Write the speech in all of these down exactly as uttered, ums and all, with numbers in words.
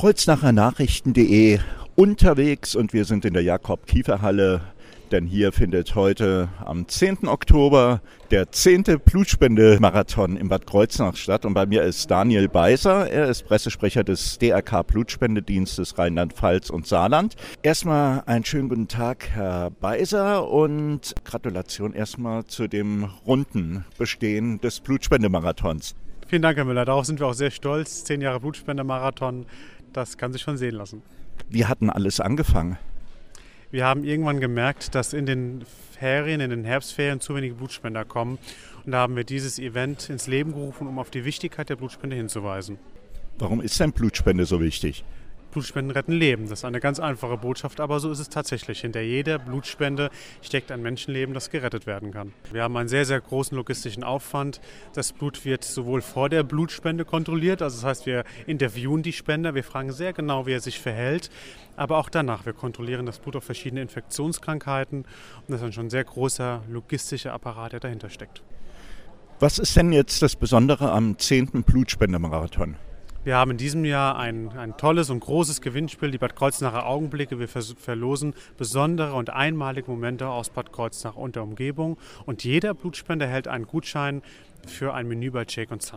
Kreuznacher Nachrichten punkt de unterwegs und wir sind in der Jakob-Kiefer-Halle, denn hier findet heute am zehnten Oktober der zehnte Blutspendemarathon in Bad Kreuznach statt. Und bei mir ist Daniel Beiser, er ist Pressesprecher des D R K Blutspendedienstes Rheinland-Pfalz und Saarland. Erstmal einen schönen guten Tag, Herr Beiser, und Gratulation erstmal zu dem runden Bestehen des Blutspendemarathons. Vielen Dank, Herr Müller, darauf sind wir auch sehr stolz. Zehn Jahre Blutspendemarathon, das kann sich schon sehen lassen. Wie hat denn alles angefangen? Wir haben irgendwann gemerkt, dass in den Ferien, in den Herbstferien zu wenige Blutspender kommen. Und da haben wir dieses Event ins Leben gerufen, um auf die Wichtigkeit der Blutspende hinzuweisen. Warum ist denn Blutspende so wichtig? Blutspenden retten Leben. Das ist eine ganz einfache Botschaft, aber so ist es tatsächlich. Hinter jeder Blutspende steckt ein Menschenleben, das gerettet werden kann. Wir haben einen sehr, sehr großen logistischen Aufwand. Das Blut wird sowohl vor der Blutspende kontrolliert, also das heißt, wir interviewen die Spender, wir fragen sehr genau, wie er sich verhält, aber auch danach. Wir kontrollieren das Blut auf verschiedene Infektionskrankheiten und das ist ein schon sehr großer logistischer Apparat, der dahinter steckt. Was ist denn jetzt das Besondere am zehnten Blutspendemarathon? Wir haben in diesem Jahr ein, ein tolles und großes Gewinnspiel, die Bad Kreuznacher Augenblicke. Wir verlosen besondere und einmalige Momente aus Bad Kreuznach und der Umgebung. Und jeder Blutspender erhält einen Gutschein für ein Menü bei Jake und Son.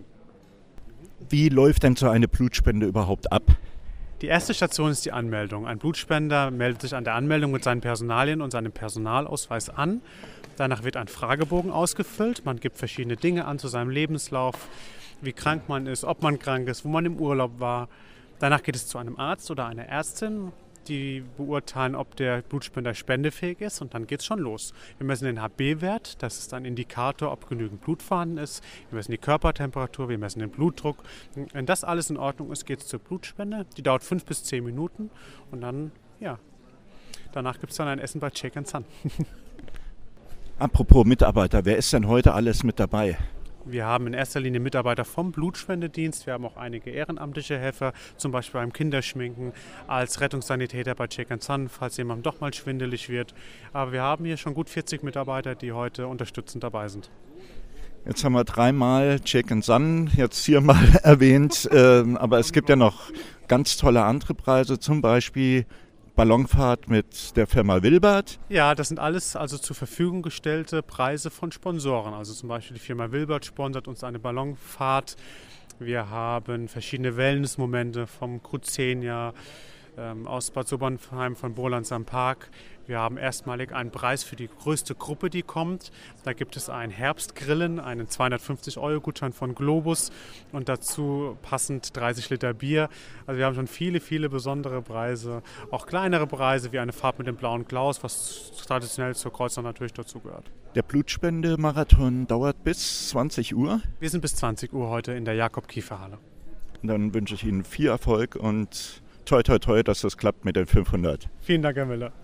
Wie läuft denn so eine Blutspende überhaupt ab? Die erste Station ist die Anmeldung. Ein Blutspender meldet sich an der Anmeldung mit seinen Personalien und seinem Personalausweis an. Danach wird ein Fragebogen ausgefüllt. Man gibt verschiedene Dinge an zu seinem Lebenslauf, wie krank man ist, ob man krank ist, wo man im Urlaub war. Danach geht es zu einem Arzt oder einer Ärztin, die beurteilen, ob der Blutspender spendefähig ist, und dann geht es schon los. Wir messen den H B-Wert, das ist ein Indikator, ob genügend Blut vorhanden ist. Wir messen die Körpertemperatur, wir messen den Blutdruck. Wenn das alles in Ordnung ist, geht es zur Blutspende. Die dauert fünf bis zehn Minuten und dann, ja, danach gibt es dann ein Essen bei Jake and Son. Apropos Mitarbeiter, wer ist denn heute alles mit dabei? Wir haben in erster Linie Mitarbeiter vom Blutspendedienst. Wir haben auch einige ehrenamtliche Helfer, zum Beispiel beim Kinderschminken, als Rettungssanitäter bei Jake and Son, falls jemandem doch mal schwindelig wird. Aber wir haben hier schon gut vierzig Mitarbeiter, die heute unterstützend dabei sind. Jetzt haben wir dreimal Jake and Son jetzt hier mal erwähnt, äh, aber es gibt ja noch ganz tolle andere Preise, zum Beispiel Ballonfahrt mit der Firma Wilbert. Ja, das sind alles also zur Verfügung gestellte Preise von Sponsoren. Also zum Beispiel die Firma Wilbert sponsert uns eine Ballonfahrt. Wir haben verschiedene Wellnessmomente vom Cruzenia, ähm, aus Bad Sobernheim von Bolands am Park. Wir haben erstmalig einen Preis für die größte Gruppe, die kommt. Da gibt es ein Herbstgrillen, einen zweihundertfünfzig Euro Gutschein von Globus und dazu passend dreißig Liter Bier. Also wir haben schon viele, viele besondere Preise. Auch kleinere Preise wie eine Fahrt mit dem blauen Klaus, was traditionell zur Kreuznach natürlich dazu gehört. Der Blutspendemarathon dauert bis zwanzig Uhr. Wir sind bis zwanzig Uhr heute in der Jakob-Kiefer-Halle. Dann wünsche ich Ihnen viel Erfolg und toi toi toi, dass das klappt mit den fünfhundert. Vielen Dank, Herr Müller.